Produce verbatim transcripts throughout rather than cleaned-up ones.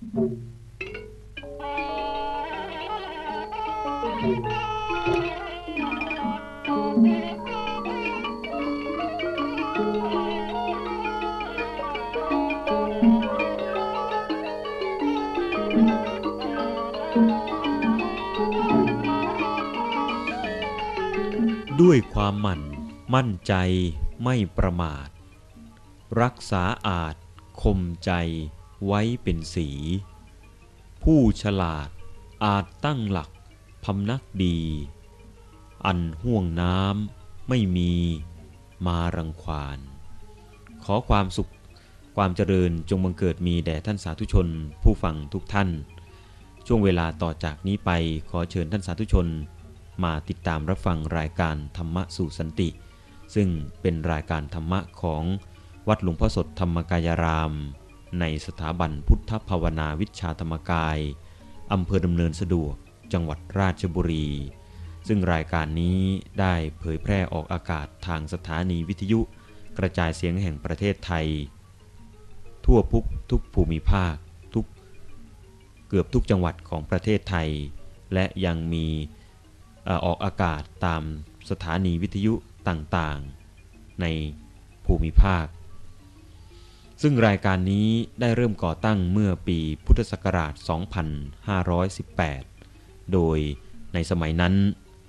ด้วยความหมั่นมั่นใจไม่ประมาทรักษาอาจคมใจไว้เป็นสีผู้ฉลาดอาจตั้งหลักพำนักดีอันห่วงน้ำไม่มีมารังควานขอความสุขความเจริญจงบังเกิดมีแด่ท่านสาธุชนผู้ฟังทุกท่านช่วงเวลาต่อจากนี้ไปขอเชิญท่านสาธุชนมาติดตามรับฟังรายการธรรมะสู่สันติซึ่งเป็นรายการธรรมะของวัดหลวงพ่อสดธรรมกายารามในสถาบันพุทธภาวนาวิชาธรรมกายอำเภอดำเนินสะดวกจังหวัดราชบุรีซึ่งรายการนี้ได้เผยแพร่ออกอากาศทางสถานีวิทยุกระจายเสียงแห่งประเทศไทยทั่วทุกทุกภูมิภาคทุกเกือบทุกจังหวัดของประเทศไทยและยังมีออกอากาศตามสถานีวิทยุต่างๆในภูมิภาคซึ่งรายการนี้ได้เริ่มก่อตั้งเมื่อปีพุทธศักราช สองพันห้าร้อยสิบแปด โดยในสมัยนั้น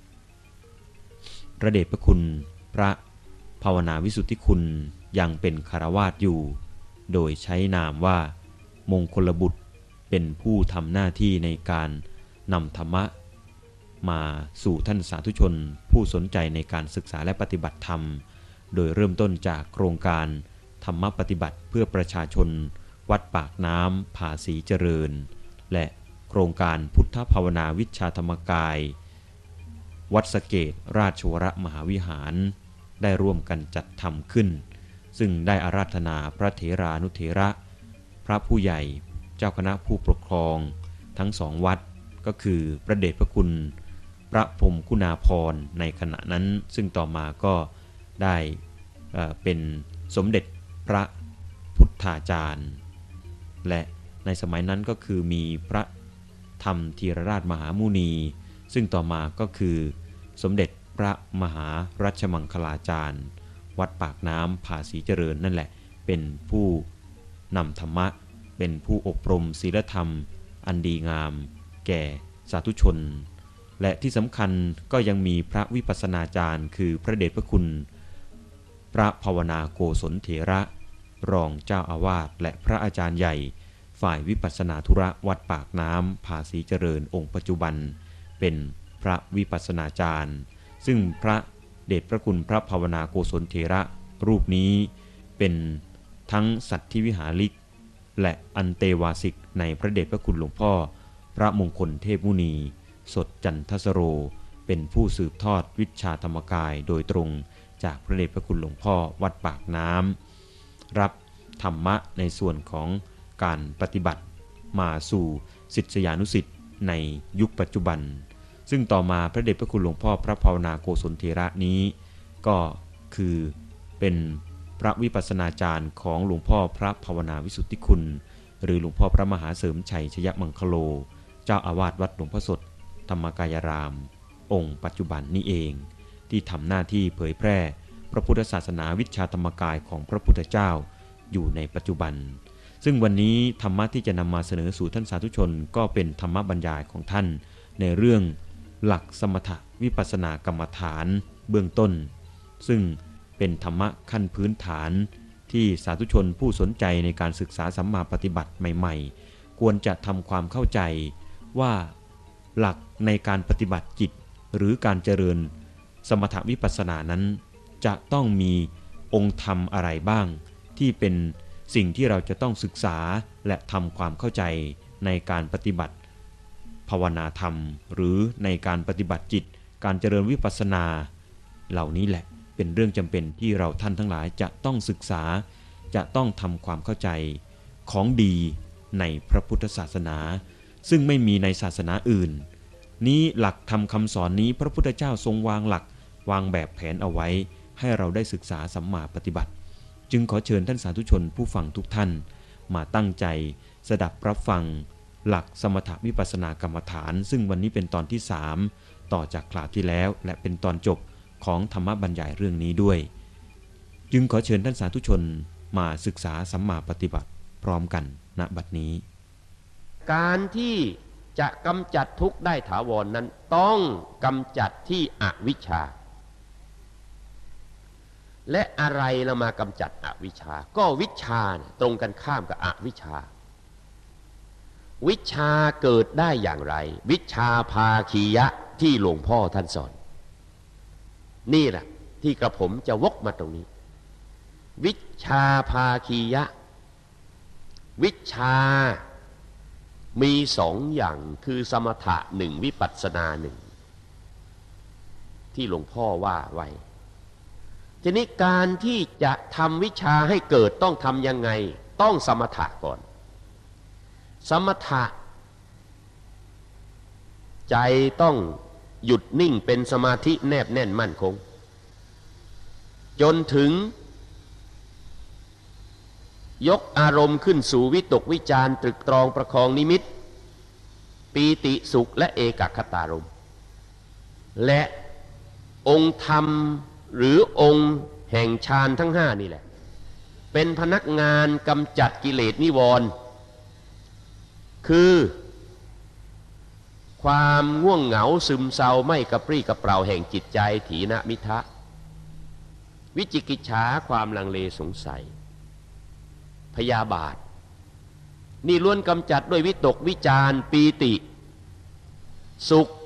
พระเดชพระคุณพระภาวนาวิสุทธิคุณยังเป็นคฤหัสถ์อยู่โดยใช้นามว่ามงคลบุตรเป็นผู้ทำหน้าที่ในการนำธรรมะมาสู่ท่านสาธุชนผู้สนใจในการศึกษาและปฏิบัติธรรมโดยเริ่มต้นจากโครงการธรรมปฏิบัติเพื่อประชาชนวัดปากน้ำภาษีเจริญและโครงการพุทธภาวนาวิชาธรรมกายวัดสะเกษราชวรมหาวิหารได้ร่วมกันจัดทำขึ้นซึ่งได้อาราธนาพระเถรานุเถระพระผู้ใหญ่เจ้าคณะผู้ปกครองทั้งสองวัดก็คือพระเดชพระคุณพระพรหมคุณาภรณ์ในขณะนั้นซึ่งต่อมาก็ได้เอ่อเป็นสมเด็จพระพุทธาจารย์และในสมัยนั้นก็คือมีพระธรรมธีรราชมหามุนีซึ่งต่อมาก็คือสมเด็จพระมหารัชมังคลาจารย์วัดปากน้ำภาษีเจริญนั่นแหละเป็นผู้นำธรรมะเป็นผู้อบรมศีลธรรมอันดีงามแก่สาธุชนและที่สำคัญก็ยังมีพระวิปัสสนาจารย์คือพระเดชพระคุณพระภาวนาโกศลเถระรองเจ้าอาวาสและพระอาจารย์ใหญ่ฝ่ายวิปัสสนาธุระวัดปากน้ำภาษีเจริญองค์ปัจจุบันเป็นพระวิปัสสนาจารย์ซึ่งพระเดชพระคุณพระภาวนาโกศลเถระรูปนี้เป็นทั้งสัตถิวิหาริกและอันเตวาสิกในพระเดชพระคุณหลวงพ่อพระมงคลเทพมุนีสดจันทสโรเป็นผู้สืบทอดวิชาธรรมกายโดยตรงจากพระเดชพระคุณหลวงพ่อวัดปากน้ำรับธรรมะในส่วนของการปฏิบัติมาสู่ศิษยานุศิษย์ในยุคปัจจุบันซึ่งต่อมาพระเดชพระคุณหลวงพ่อพระภาวนาโกศลเถระนี้ก็คือเป็นพระวิปัสสนาจารย์ของหลวงพ่อพระภาวนาวิสุทธิคุณหรือหลวงพ่อพระมหาเสริมชัยชยมังคโลเจ้าอาวาสวัดหลวงพ่อสดธรรมกายารามองค์ปัจจุบันนี้เองที่ทำหน้าที่เผยแพร่พระพุทธศาสนาวิชาธรรมกายของพระพุทธเจ้าอยู่ในปัจจุบันซึ่งวันนี้ธรรมะที่จะนำมาเสนอสู่ท่านสาธุชนก็เป็นธรรมบรรยายของท่านในเรื่องหลักสมถวิปัสสนากรรมฐานเบื้องต้นซึ่งเป็นธรรมะขั้นพื้นฐานที่สาธุชนผู้สนใจในการศึกษาสัมมาปฏิบัติใหม่ๆควรจะทำความเข้าใจว่าหลักในการปฏิบัติจิตหรือการเจริญสมถวิปัสสนานั้นจะต้องมีองค์ธรรมอะไรบ้างที่เป็นสิ่งที่เราจะต้องศึกษาและทำความเข้าใจในการปฏิบัติภาวนาธรรมหรือในการปฏิบัติจิตการเจริญวิปัสสนาเหล่านี้แหละเป็นเรื่องจำเป็นที่เราท่านทั้งหลายจะต้องศึกษาจะต้องทำความเข้าใจของดีในพระพุทธศาสนาซึ่งไม่มีในศาสนาอื่นนี้หลักธรรมคำสอนนี้พระพุทธเจ้าทรงวางหลักวางแบบแผนเอาไว้ให้เราได้ศึกษาสัมมาปฏิบัติจึงขอเชิญท่านสาธุชนผู้ฟังทุกท่านมาตั้งใจสดับรับฟังหลักสมถวิปัสสนากรรมฐานซึ่งวันนี้เป็นตอนที่สามต่อจากคราวที่แล้วและเป็นตอนจบของธรรมบรรยายเรื่องนี้ด้วยจึงขอเชิญท่านสาธุชนมาศึกษาสัมมาปฏิบัติพร้อมกันณบัดนี้การที่จะกำจัดทุกข์ได้ถาวร นั้นต้องกำจัดที่อวิชชาและอะไรเรามากำจัดอวิชชาก็วิชชาตรงกันข้ามกับอวิชชาวิชชาเกิดได้อย่างไรวิชชาภาคียะที่หลวงพ่อท่านสอนนี่แหละที่กระผมจะวกมาตรงนี้วิชชาภาคียะวิชชามีสองอย่างคือสมถะหนึ่งวิปัสสนาหนึ่งที่หลวงพ่อว่าไว้ทีนี้การที่จะทำวิชาให้เกิดต้องทำยังไงต้องสมถะก่อนสมถะใจต้องหยุดนิ่งเป็นสมาธิแนบแน่นมั่นคงจนถึงยกอารมณ์ขึ้นสู่วิตกวิจารตรึกตรองประคองนิมิตปีติสุขและเอกคตารมณ์และองค์ธรรมหรือองค์แห่งฌานทั้งห้านี่แหละเป็นพนักงานกำจัดกิเลสนิวรณ์คือความง่วงเหงาซึมเศร้าไม่กระปรี้กระเปร่าแห่งจิตใจถีนมิทะวิจิกิจฉาความลังเลสงสัยพยาบาทนี่ล้วนกำจัดด้วยวิตกวิจารปีติสุข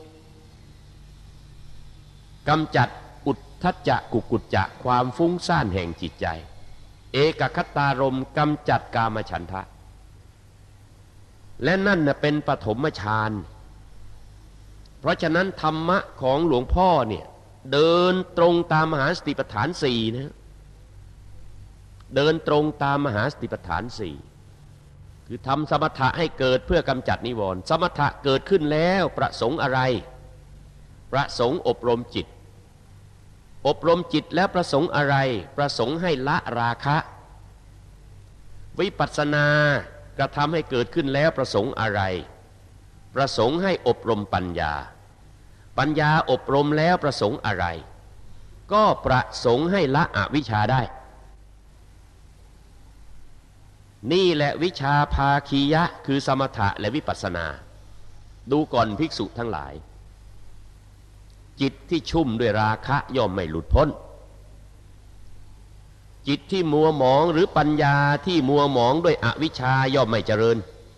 กำจัดอุทธัจจะกุกุจจะความฟุ้งซ่านแห่งจิตใจเอกคตารมณ์กำจัดกามฉันทะและนั่นน่ะเป็นปฐมฌานเพราะฉะนั้นธรรมะของหลวงพ่อเนี่ยเดินตรงตามมหาสติปัฏฐานสี่นะเดินตรงตามมหาสติปัฏฐานสี่คือทำสมถะให้เกิดเพื่อกำจัดนิวรณ์สมถะเกิดขึ้นแล้วประสงค์อะไรประสงค์อบรมจิตอบรมจิตแล้วประสงค์อะไรประสงค์ให้ละราคะวิปัสสนากระทำให้เกิดขึ้นแล้วประสงค์อะไรประสงค์ให้อบรมปัญญาปัญญาอบรมแล้วประสงค์อะไรก็ประสงค์ให้ละอวิชชาได้นี่แหละวิชาภาคียะคือสมถะและวิปัสสนาดูก่อนภิกษุทั้งหลายจิตที่ชุ่มด้วยราคะย่อมไม่หลุดพ้นจิตที่มัวหมองหรือปัญญาที่มัวหมองด้วยอวิชชาย่อมไม่เจริญ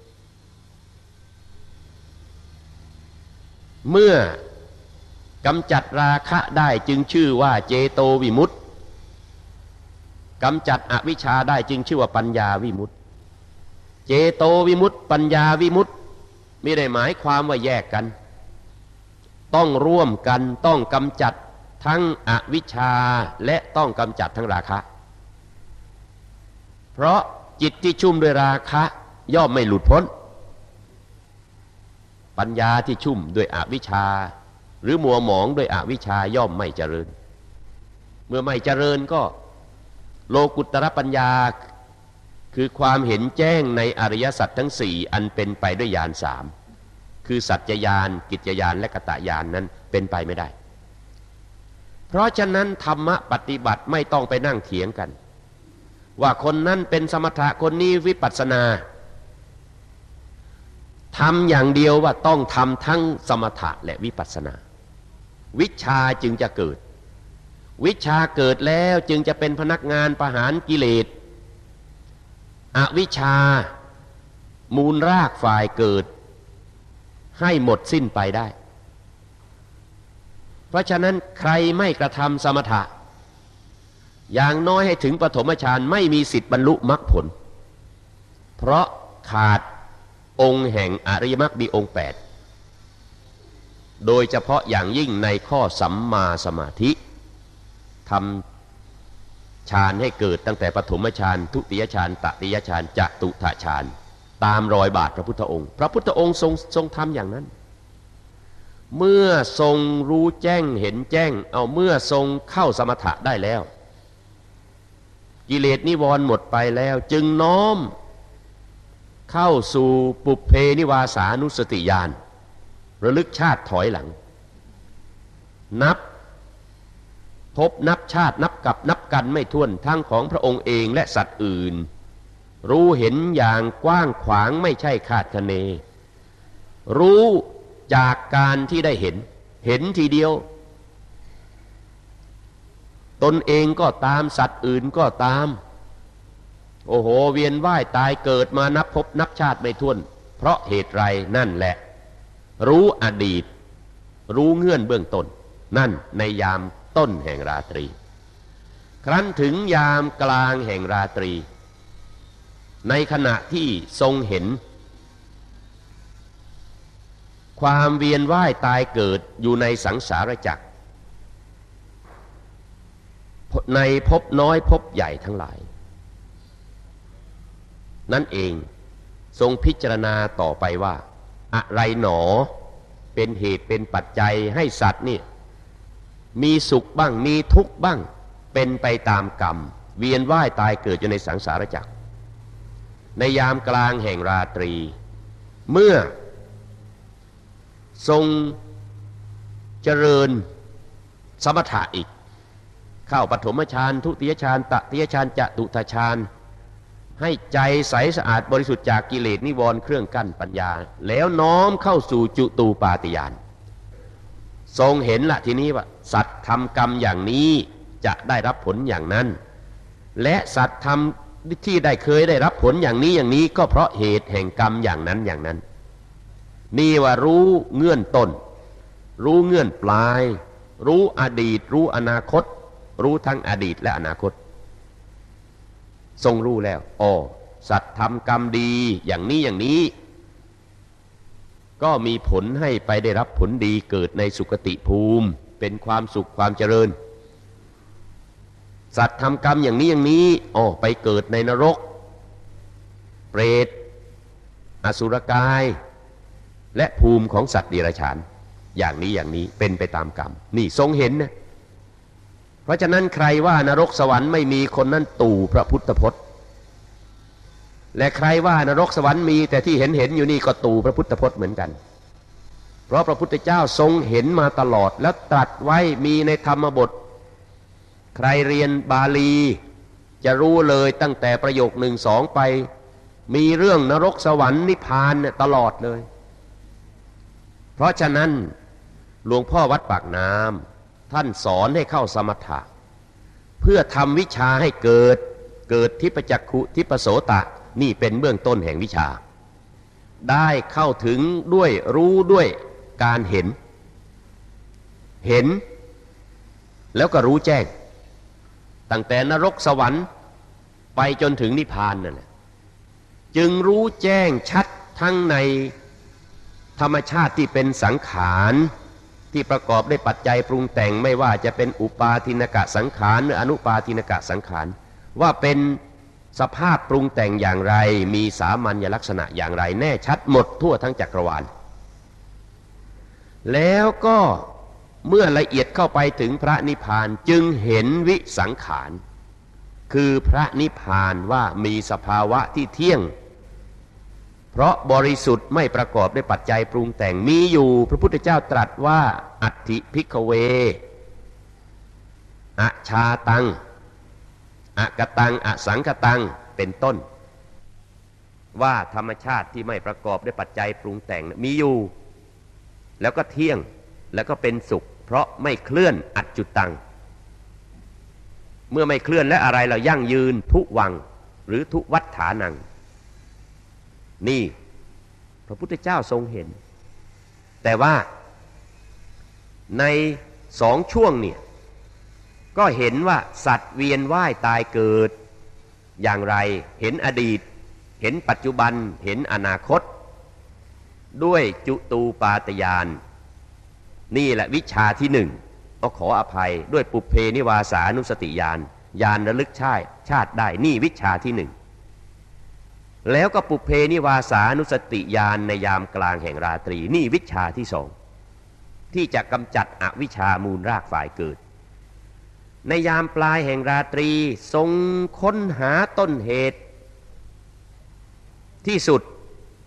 เมื่อกำจัดราคะได้จึงชื่อว่าเจโตวิมุตติกำจัดอวิชชาได้จึงชื่อว่าปัญญาวิมุตติเจโตวิมุตติปัญญาวิมุตติไม่ได้หมายความว่าแยกกันต้องร่วมกันต้องกำจัดทั้งอวิชชาและต้องกำจัดทั้งราคะเพราะจิตที่ชุ่มด้วยราคะย่อมไม่หลุดพ้นปัญญาที่ชุ่มด้วยอวิชชาหรือมัวหมองด้วยอวิชชาย่อมไม่เจริญเมื่อไม่เจริญก็โลกุตตรปัญญาคือความเห็นแจ้งในอริยสัจทั้งสี่อันเป็นไปด้วยญาณสามคือสัจจญาณกิจจญาณและกตญาณนั้นเป็นไปไม่ได้เพราะฉะนั้นธรรมะปฏิบัติไม่ต้องไปนั่งเถียงกันว่าคนนั้นเป็นสมถะคนนี้วิปัสสนาทำอย่างเดียวว่าต้องทำทั้งสมถะและวิปัสสนาวิชาจึงจะเกิดวิชาเกิดแล้วจึงจะเป็นพนักงานประหารกิเลสอวิชชามูลรากฝ่ายเกิดให้หมดสิ้นไปได้เพราะฉะนั้นใครไม่กระทำสมถะอย่างน้อยให้ถึงปฐมฌานไม่มีสิทธิ์บรรลุมรรคผลเพราะขาดองค์แห่งอริยมรรคมีองค์แปดโดยเฉพาะอย่างยิ่งในข้อสัมมาสมาธิทำฌานให้เกิดตั้งแต่ปฐมฌานทุติยฌานตติยฌานจตุตฌานตามรอยบาทพระพุทธองค์พระพุทธองค์ทรงทรงทำอย่างนั้นเมื่อทรงรู้แจ้งเห็นแจ้งเอาเมื่อทรงเข้าสมถะได้แล้วกิเลสนิวรณ์หมดไปแล้วจึงน้อมเข้าสู่ปุพเพนิวาสานุสติญาณระลึกชาติถอยหลังนับพบนับชาตินับกับนับกันไม่ถ้วนทั้งของพระองค์เองและสัตว์อื่นรู้เห็นอย่างกว้างขวางไม่ใช่คาดคะเนรู้จากการที่ได้เห็นเห็นทีเดียวตนเองก็ตามสัตว์อื่นก็ตามโอ้โหเวียนว่ายตายเกิดมานับพบนับชาติไม่ถ้วนเพราะเหตุไรนั่นแหละรู้อดีตรู้เงื่อนเบื้องต้นนั่นในยามต้นแห่งราตรีครั้นถึงยามกลางแห่งราตรีในขณะที่ทรงเห็นความเวียนว่ายตายเกิดอยู่ในสังสารวัฏในภพน้อยภพใหญ่ทั้งหลายนั่นเองทรงพิจารณาต่อไปว่าอะไรหนอเป็นเหตุเป็นปัจจัยให้สัตว์นี่มีสุขบ้างมีทุกข์บ้างเป็นไปตามกรรมเวียนว่ายตายเกิดอยู่ในสังสารวัฏในยามกลางแห่งราตรีเมื่อทรงเจริญสมถะอีกเข้าปฐมฌานทุติยฌานตติยฌานจตุตฌานให้ใจใสสะอาดบริสุทธิ์จากกิเลสนิวรณ์เครื่องกั้นปัญญาแล้วน้อมเข้าสู่จุตูปาติญาณทรงเห็นละทีนี้ว่าสัตว์ทำกรรมอย่างนี้จะได้รับผลอย่างนั้นและสัตว์ทำที่ได้เคยได้รับผลอย่างนี้อย่างนี้ก็เพราะเหตุแห่งกรรมอย่างนั้นอย่างนั้นนี่ว่ารู้เงื่อนต้นรู้เงื่อนปลายรู้อดีตรู้อนาคตรู้ทั้งอดีตและอนาคตทรงรู้แล้วอ๋อสัตว์ทำกรรมดีอย่างนี้อย่างนี้ก็มีผลให้ไปได้รับผลดีเกิดในสุคติภูมิเป็นความสุขความเจริญสัตว์ทำกรรมอย่างนี้อย่างนี้อ๋อไปเกิดในนรกเปรตอสุรกายและภูมิของสัตว์เดรัจฉานอย่างนี้อย่างนี้เป็นไปตามกรรมนี่ทรงเห็นนะเพราะฉะนั้นใครว่านรกสวรรค์ไม่มีคนนั้นตู่พระพุทธพจน์และใครว่านรกสวรรค์มีแต่ที่เห็นเห็นอยู่นี่ก็ตู่พระพุทธพจน์เหมือนกันเพราะพระพุทธเจ้าทรงเห็นมาตลอดแล้วตรัสไว้มีในธรรมบทใครเรียนบาลีจะรู้เลยตั้งแต่ประโยคหนึ่งสองไปมีเรื่องนรกสวรรค์นิพพานเนี่ยตลอดเลยเพราะฉะนั้นหลวงพ่อวัดปากน้ำท่านสอนให้เข้าสมถะเพื่อทำวิชาให้เกิดเกิดทิพจักขุทิพโสตะนี่เป็นเบื้องต้นแห่งวิชาได้เข้าถึงด้วยรู้ด้วยการเห็นเห็นแล้วก็รู้แจ้งตั้งแต่นรกสวรรค์ไปจนถึงนิพพานนั่นแหละจึงรู้แจ้งชัดทั้งในธรรมชาติที่เป็นสังขารที่ประกอบด้วยปัจจัยปรุงแต่งไม่ว่าจะเป็นอุปาทินกะสังขารหรืออนุปาทินกะสังขารว่าเป็นสภาพปรุงแต่งอย่างไรมีสามัญลักษณะอย่างไรแน่ชัดหมดทั่วทั้งจักรวาลแล้วก็เมื่อละเอียดเข้าไปถึงพระนิพพานจึงเห็นวิสังขารคือพระนิพพานว่ามีสภาวะที่เที่ยงเพราะบริสุทธิ์ไม่ประกอบด้วยปัจจัยปรุงแต่งมีอยู่พระพุทธเจ้าตรัสว่าอัตถิภิกขเวอชาตังอกตังอสังคตังเป็นต้นว่าธรรมชาติที่ไม่ประกอบด้วยปัจจัยปรุงแต่งมีอยู่แล้วก็เที่ยงแล้วก็เป็นสุขเพราะไม่เคลื่อนอัจจุตังเมื่อไม่เคลื่อนและอะไรเรายั่งยืนทุวังหรือทุวัฏฐานังนี่พระพุทธเจ้าทรงเห็นแต่ว่าในสองช่วงเนี่ยก็เห็นว่าสัตว์เวียนว่ายตายเกิดอย่างไรเห็นอดีตเห็นปัจจุบันเห็นอนาคตด้วยจุตูปาตญาณนี่แหละวิชาที่หนึ่งก็ขออภัยด้วยปุพเพนิวาสานุสติญาณญาณระลึกชาติชาติได้นี่วิชาที่หนึ่งแล้วก็ปุพเพนิวาสานุสติญาณในยามกลางแห่งราตรีนี่วิชาที่สองที่จะกำจัดอวิชชามูลรากฝ่ายเกิดในยามปลายแห่งราตรีทรงค้นหาต้นเหตุที่สุด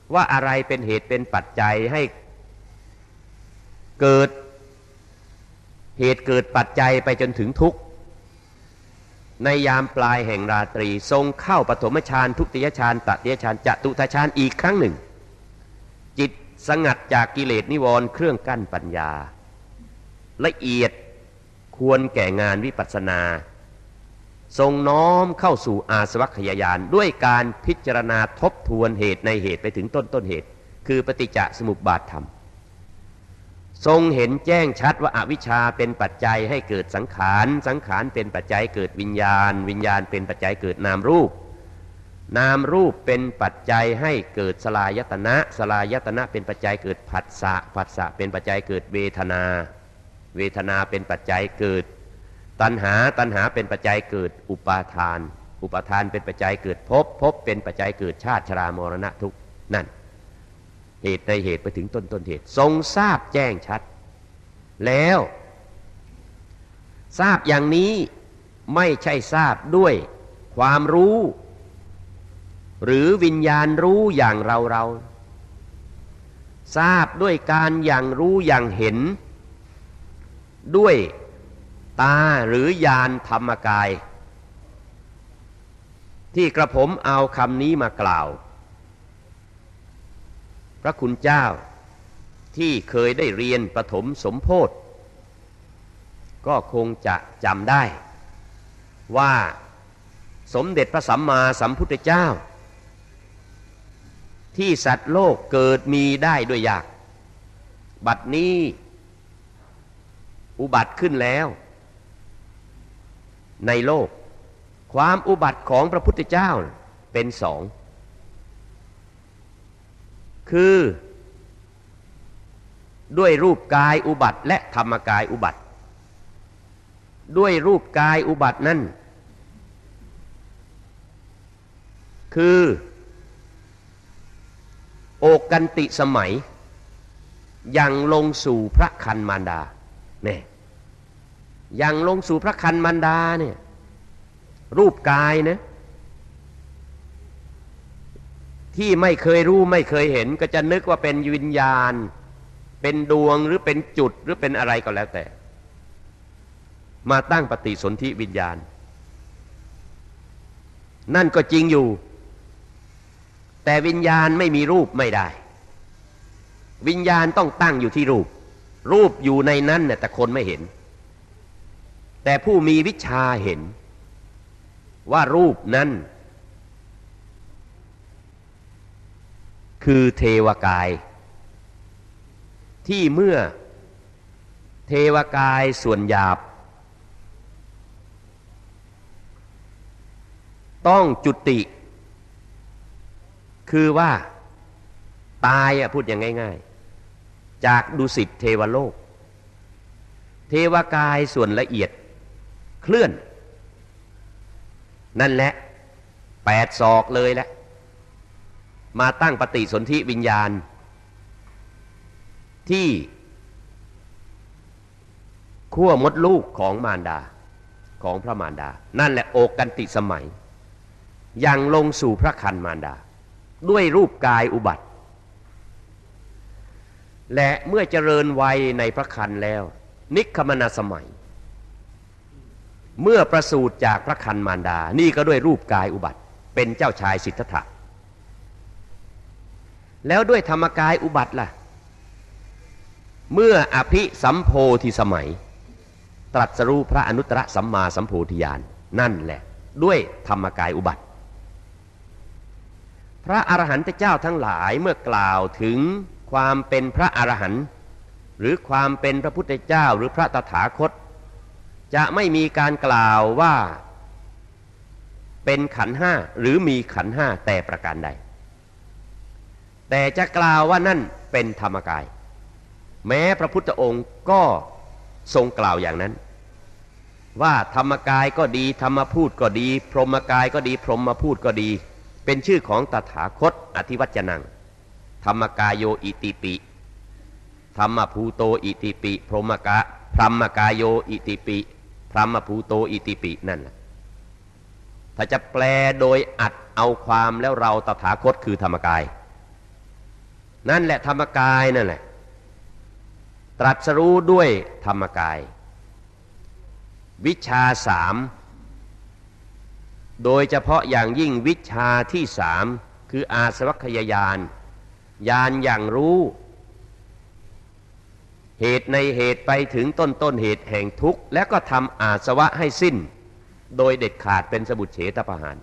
ว่าอะไรเป็นเหตุเป็นปัจจัยให้เกิดเหตุเกิดปัจจัยไปจนถึงทุกข์ในยามปลายแห่งราตรีทรงเข้าปฐมฌานทุติยฌานตติยฌานจตุตฌานอีกครั้งหนึ่งจิตสงัดจากกิเลสนิวรณ์เครื่องกั้นปัญญาละเอียดควรแก่งานวิปัสสนาทรงน้อมเข้าสู่อาสวัคยายานด้วยการพิจารณาทบทวนเหตุในเหตุไปถึงต้นต้นเหตุคือปฏิจจสมุปบาทธรรมทรงเห็นแจ้งชัดว่าอวิชชาเป็นปัจจัยให้เกิดสังขารสังขารเป็นปัจจัยเกิดวิญญาณวิญญาณเป็นปัจจัยเกิดนามรูปนามรูปเป็นปัจจัยให้เกิดสลายตนะสลายตนะเป็นปัจจัยเกิดผัสสะผัสสะเป็นปัจจัยเกิดเวทนาเวทนาเป็นปัจจัยเกิดตัณหาตัณหาเป็นปัจจัยเกิดอุปาทานอุปาทานเป็นปัจจัยเกิดภพภพเป็นปัจจัยเกิดชาติชรามรณะทุกข์นั่นเหตุในเหตุไปถึงต้นต้นเหตุทรงทราบแจ้งชัดแล้วทราบอย่างนี้ไม่ใช่ทราบด้วยความรู้หรือวิญญาณรู้อย่างเราเราทราบด้วยการอย่างรู้อย่างเห็นด้วยตาหรือญาณธรรมกายที่กระผมเอาคำนี้มากล่าวพระคุณเจ้าที่เคยได้เรียนปฐมสมโพธิก็คงจะจำได้ว่าสมเด็จพระสัมมาสัมพุทธเจ้าที่สัตว์โลกเกิดมีได้ด้วยยากบัดนี้อุบัติขึ้นแล้วในโลกความอุบัติของพระพุทธเจ้าเป็นสองคือด้วยรูปกายอุบัติและธรรมกายอุบัติด้วยรูปกายอุบัตินั้นคือโอกันติสมัยยังลงสู่พระคันมารดาเนี่ยยังลงสู่พระคันมารดาเนี่ยรูปกายนะที่ไม่เคยรู้ไม่เคยเห็นก็จะนึกว่าเป็นวิญญาณเป็นดวงหรือเป็นจุดหรือเป็นอะไรก็แล้วแต่มาตั้งปฏิสนธิวิญญาณนั่นก็จริงอยู่แต่วิญญาณไม่มีรูปไม่ได้วิญญาณต้องตั้งอยู่ที่รูปรูปอยู่ในนั้นเนี่ยแต่คนไม่เห็นแต่ผู้มีวิชาเห็นว่ารูปนั้นคือเทวกายที่เมื่อเทวกายส่วนหยาบต้องจุติคือว่าตายอ่ะพูดอย่างง่ายๆจากดุสิตเทวโลกเทวกายส่วนละเอียดเคลื่อนนั่นแหละแปดศอกเลยแหละมาตั้งปฏิสนธิวิญญาณที่ขั้วมดลูกของมารดาของพระมารดานั่นแหละโอกันติสมัยยังลงสู่พระคันมารดาด้วยรูปกายอุบัติและเมื่อเจริญวัยในพระคันแล้วนิคมนาสมัยเมื่อประสูติจากพระคันมารดานี่ก็ด้วยรูปกายอุบัติเป็นเจ้าชายสิทธัตถะแล้วด้วยธรรมกายอุบัติล่ะเมื่ออภิสัมโพธิสมัยตรัสรู้พระอนุตตรสัมมาสัมโพธิญาณนั่นแหละด้วยธรรมกายอุบัติพระอรหันตเจ้าทั้งหลายเมื่อกล่าวถึงความเป็นพระอรหันต์หรือความเป็นพระพุทธเจ้าหรือพระตถาคตจะไม่มีการกล่าวว่าเป็นขันธ์ห้าหรือมีขันธ์ห้าแต่ประการใดแต่จะกล่าวว่านั่นเป็นธรรมกายแม้พระพุทธองค์ก็ทรงกล่าวอย่างนั้นว่าธรรมกายก็ดีธรรมพูดก็ดีพรหมกายก็ดีพรหมพูดก็ดีเป็นชื่อของตถาคตอธิวัจนังธรรมกายโยอิติปิธรรมภูโตอิติปิพรหมกะพรหมกายโยอิติปิพรหมภูโตอิติปินั่นแหละถ้าจะแปลโดยอัดเอาความแล้วเราตถาคตคือธรรมกายนั่นแหละธรรมกายนั่นแหละตรัสรู้ด้วยธรรมกายวิชาสามโดยเฉพาะอย่างยิ่งวิชาที่สามคืออาสวัคยญาณญาณอย่างรู้เหตุในเหตุไปถึงต้นต้นเหตุแห่งทุกข์แล้วก็ทำอาสวะให้สิ้นโดยเด็ดขาดเป็นสมุจเฉทประหาร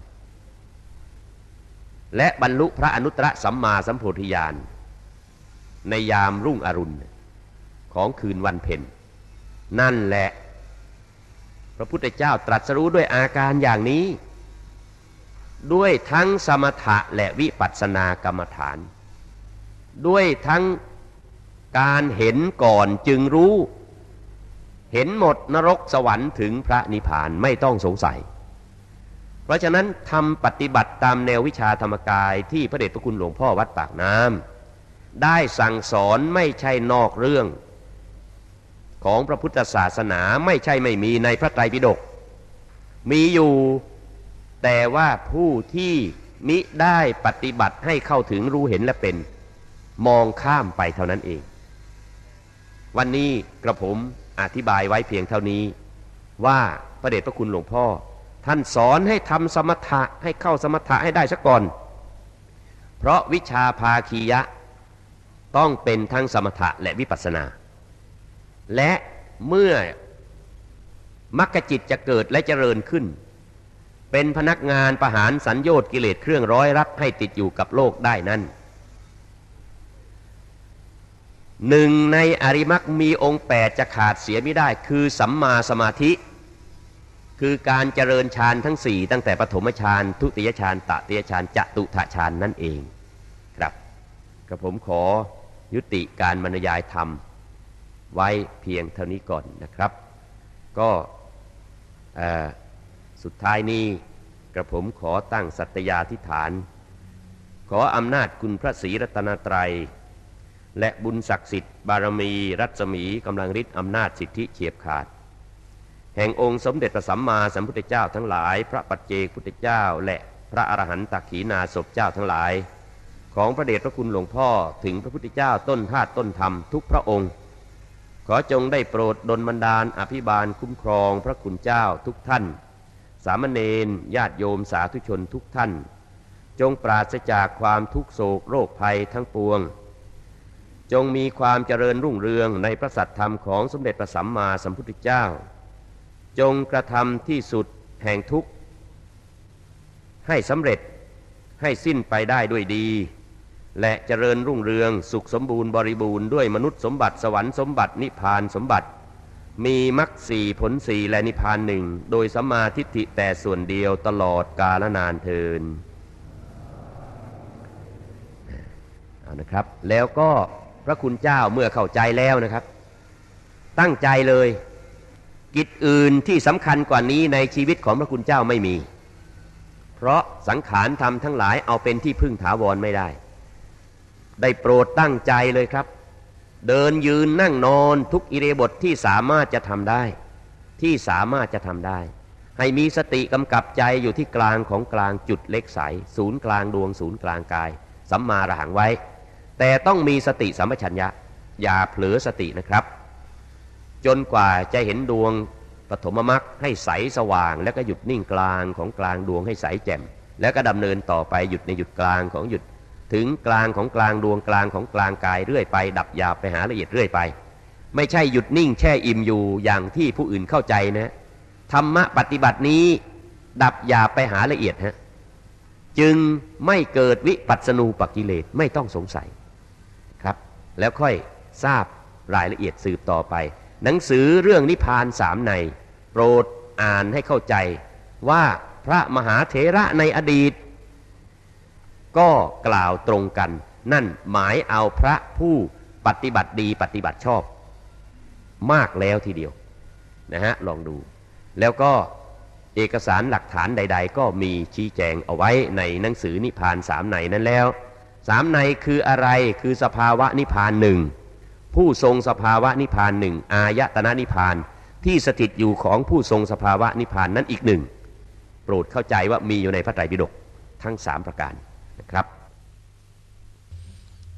และบรรลุพระอนุตตรสัมมาสัมโพธิญาณในยามรุ่งอรุณของคืนวันเพ็ญนั่นแหละพระพุทธเจ้าตรัสรู้ด้วยอาการอย่างนี้ด้วยทั้งสมถะและวิปัสสนากรรมฐานด้วยทั้งการเห็นก่อนจึงรู้เห็นหมดนรกสวรรค์ถึงพระนิพพานไม่ต้องสงสัยเพราะฉะนั้นทำปฏิบัติตามแนววิชาธรรมกายที่พระเดชพระคุณหลวงพ่อวัดปากน้ำได้สั่งสอนไม่ใช่นอกเรื่องของพระพุทธศาสนาไม่ใช่ไม่มีในพระไตรปิฎกมีอยู่แต่ว่าผู้ที่มิได้ปฏิบัติให้เข้าถึงรู้เห็นและเป็นมองข้ามไปเท่านั้นเองวันนี้กระผมอธิบายไว้เพียงเท่านี้ว่าพระเดชพระคุณหลวงพ่อท่านสอนให้ทำสมถะให้เข้าสมถะให้ได้ซะก่อนเพราะวิชาภาคียะต้องเป็นทั้งสมถะและวิปัสสนาและเมื่อมรรคจิตจะเกิดและเจริญขึ้นเป็นพนักงานประหารสัญโยชน์กิเลสเครื่องร้อยรัดให้ติดอยู่กับโลกได้นั้นหนึ่งในอริมักมีองค์แปดจะขาดเสียไม่ได้คือสัมมาสมาธิคือการเจริญฌานทั้งสี่ตั้งแต่ปฐมฌานทุติยฌานตติยฌานจตุถฌานนั่นเองครับกระผมขอยุติการบรรยายธรรมไว้เพียงเท่านี้ก่อนนะครับก็สุดท้ายนี้กระผมขอตั้งสัตยาธิษฐานขออำนาจคุณพระศรีรัตนตรัยและบุญศักดิ์สิทธิ์บารมีรัศมีกำลังฤทธิ์อำนาจสิทธิเฉียบขาดแห่งองค์สมเด็จพระสัมมาสัมพุทธเจ้าทั้งหลายพระปัจเจกพุทธเจ้าและพระอรหันตขีณาสพเจ้าทั้งหลายของพระเดชพระคุณหลวงพ่อถึงพระพุทธเจ้าต้นธาตุต้นธรรมทุกพระองค์ขอจงได้โปรดดลบันดาลอภิบาลคุ้มครองพระคุณเจ้าทุกท่านสามเณรญาติโยมสาธุชนทุกท่านจงปราศจากความทุกโศกโรคภัยทั้งปวงจงมีความเจริญรุ่งเรืองในพระสัตธรรมของสมเด็จพระสัมมาสัมพุทธเจ้าจงกระทำที่สุดแห่งทุกข์ให้สำเร็จให้สิ้นไปได้ด้วยดีและเจริญรุ่งเรืองสุขสมบูรณ์บริบูรณ์ด้วยมนุษย์สมบัติสวรรค์สมบัตินิพพานสมบัติมีมรรคสี่ผลสี่และนิพพานหนึ่งโดยสัมมาทิฏฐิแต่ส่วนเดียวตลอดกาลนานเทินเอานะครับแล้วก็พระคุณเจ้าเมื่อเข้าใจแล้วนะครับตั้งใจเลยกิจอื่นที่สำคัญกว่านี้ในชีวิตของพระคุณเจ้าไม่มีเพราะสังขารธรรมทั้งหลายเอาเป็นที่พึ่งถาวรไม่ได้ได้โปรดตั้งใจเลยครับเดินยืนนั่งนอนทุกอิริยาบถที่สามารถจะทำได้ที่สามารถจะทำได้ให้มีสติกำกับใจอยู่ที่กลางของกลางจุดเล็กใสศูนย์กลางดวงศูนย์กลางกายสัมมาระหังไว้แต่ต้องมีสติสัมปชัญญะอย่าเผลอสตินะครับจนกว่าจะเห็นดวงปฐมมรรคให้ใสสว่างแล้วก็หยุดนิ่งกลางของกลางดวงให้ใสแจ่มแล้วก็ดำเนินต่อไปหยุดในหยุดกลางของหยุดถึงกลางของกลางดวงกลางของกลางกายเรื่อยไปดับหยาบไปหาละเอียดเรื่อยไปไม่ใช่หยุดนิ่งแช่อิ่มอยู่อย่างที่ผู้อื่นเข้าใจนะธรรมะปฏิบัตินี้ดับหยาบไปหาละเอียดฮะจึงไม่เกิดวิปัสสนูปกิเลสไม่ต้องสงสัยครับแล้วค่อยทราบรายละเอียดสืบต่อไปหนังสือเรื่องนิพพานสามในโปรดอ่านให้เข้าใจว่าพระมหาเถระในอดีตก็กล่าวตรงกันนั่นหมายเอาพระผู้ปฏิบัติดีปฏิบัติชอบมากแล้วทีเดียวนะฮะลองดูแล้วก็เอกสารหลักฐานใดๆก็มีชี้แจงเอาไว้ในหนังสือนิพพานสามในนั้นแล้วสามในคืออะไรคือสภาวะนิพพานหนึ่งผู้ทรงสภาวะนิพพานหนึ่งอายตนะนิพพานที่สถิตอยู่ของผู้ทรงสภาวะนิพพานนั้นอีกหนึ่งโปรดเข้าใจว่ามีอยู่ในพระไตรปิฎกทั้งสามประการนะครับ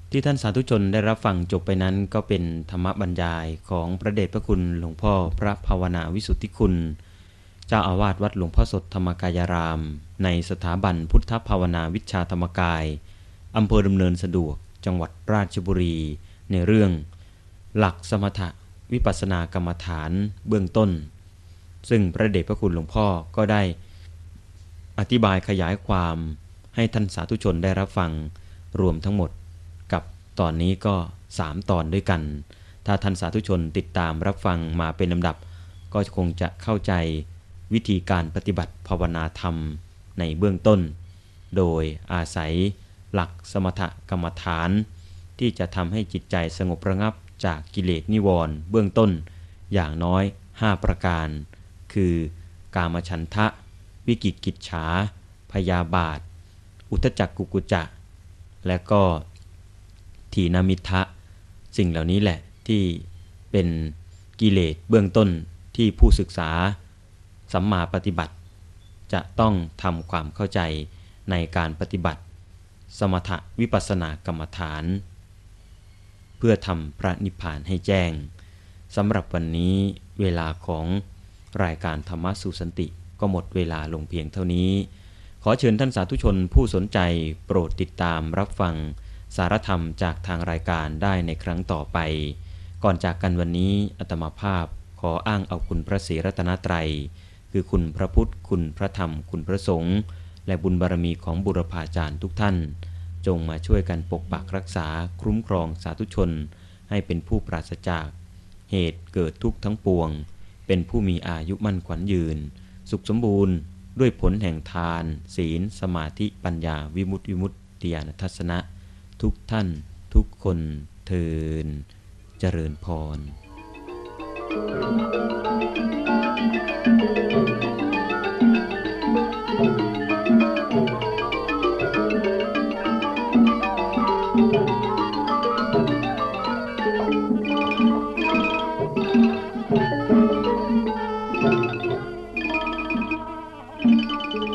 ที่ท่านสาธุชนได้รับฟังจบไปนั้นก็เป็นธรรมบรรยายของพระเดชพระคุณหลวงพ่อพระภาวนาวิสุทธิคุณเจ้าอาวาสวัดหลวงพ่อสดธรรมกายารามในสถาบันพุทธภาวนาวิชาธรรมกายอำเภอดำเนินสะดวกจังหวัดราชบุรีในเรื่องหลักสมถะวิปัสสนากรรมฐานเบื้องต้นซึ่งพระเดชพระคุณหลวงพ่อก็ได้อธิบายขยายความให้ท่านสาธุชนได้รับฟังรวมทั้งหมดกับตอนนี้ก็สามตอนด้วยกันถ้าท่านสาธุชนติดตามรับฟังมาเป็นลำดับก็คงจะเข้าใจวิธีการปฏิบัติภาวนาธรรมในเบื้องต้นโดยอาศัยหลักสมถกรรมฐานที่จะทำให้จิตใจสงบระงับจากกิเลสนิวรณ์เบื้องต้นอย่างน้อยห้าประการคือกามฉันทะวิกิกิจฉาพยาบาทอุทธัจจกุกุจจะและก็ถีนมิทธะสิ่งเหล่านี้แหละที่เป็นกิเลสเบื้องต้นที่ผู้ศึกษาสัมมาปฏิบัติจะต้องทำความเข้าใจในการปฏิบัติสมถวิปัสสนากรรมฐานเพื่อทำพระนิพพานให้แจ้งสำหรับวันนี้เวลาของรายการธรรมะสู่สันติก็หมดเวลาลงเพียงเท่านี้ขอเชิญท่านสาธุชนผู้สนใจโปรดติดตามรับฟังสารธรรมจากทางรายการได้ในครั้งต่อไปก่อนจากกันวันนี้อาตมาภาพขออ้างเอาคุณพระศรีรัตนตรัยคือคุณพระพุทธคุณพระธรรมคุณพระสงฆ์และบุญบารมีของบุรพาจารย์ทุกท่านจงมาช่วยกันปกปักรักษาคุ้มครองสาธุชนให้เป็นผู้ปราศจากเหตุเกิดทุกข์ทั้งปวงเป็นผู้มีอายุมั่นขวัญยืนสุขสมบูรณ์ด้วยผลแห่งทานศีลสมาธิปัญญาวิมุตติวิมุตติญาณทัศนะทุกท่านทุกคนเทอญเจริญพร